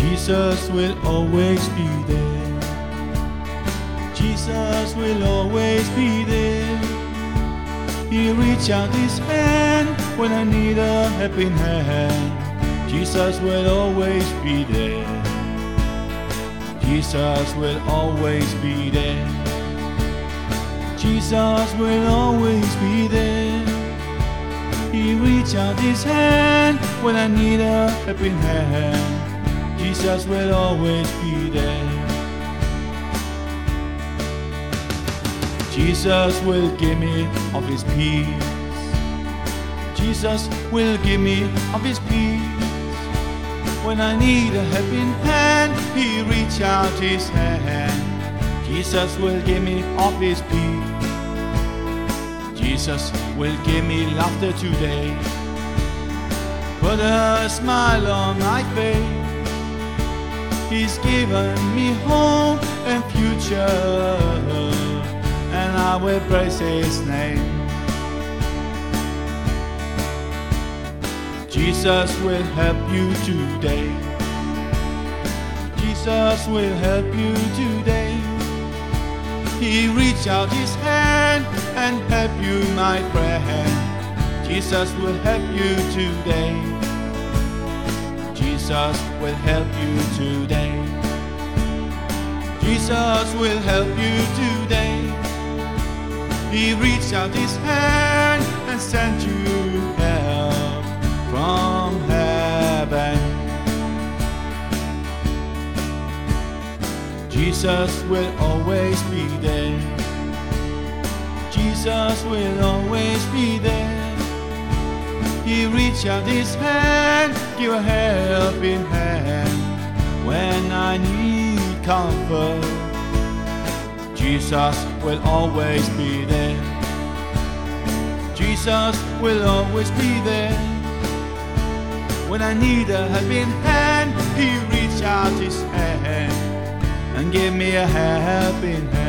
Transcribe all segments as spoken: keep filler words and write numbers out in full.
Jesus will always be there. Jesus will always be there. He reach out his hand when I need a helping hand. Jesus will always be there. Jesus will always be there. Jesus will always be there. He reach out his hand when I need a helping hand. Jesus will always be there. Jesus will give me of his peace. Jesus will give me of his peace. When I need a helping hand, he reach out his hand. Jesus will give me of his peace. Jesus will give me laughter today. Put a smile on my face. He's given me hope and future, and I will praise his name. Jesus will help you today. Jesus will help you today. He reach out his hand and help you, my friend. Jesus will help you today. Jesus will help you today. Jesus will help you today. He reached out his hand and sent you help from heaven. Jesus will always be there. Jesus will always be there. He reach out his hand, give a helping hand when I need comfort. Jesus will always be there. Jesus will always be there. When I need a helping hand, he reach out his hand and give me a helping hand.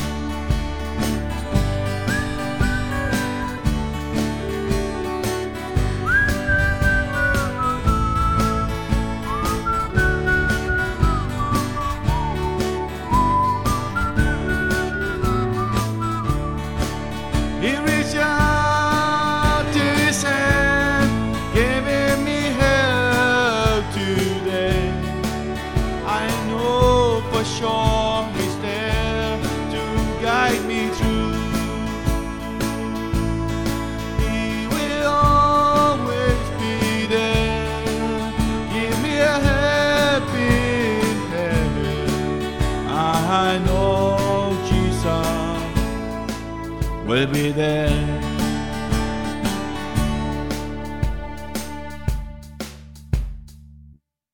He reached out his hand, giving me help today. I know for sure he's there to guide me through. He will always be there, give me a helping hand. I know Jesus will be there.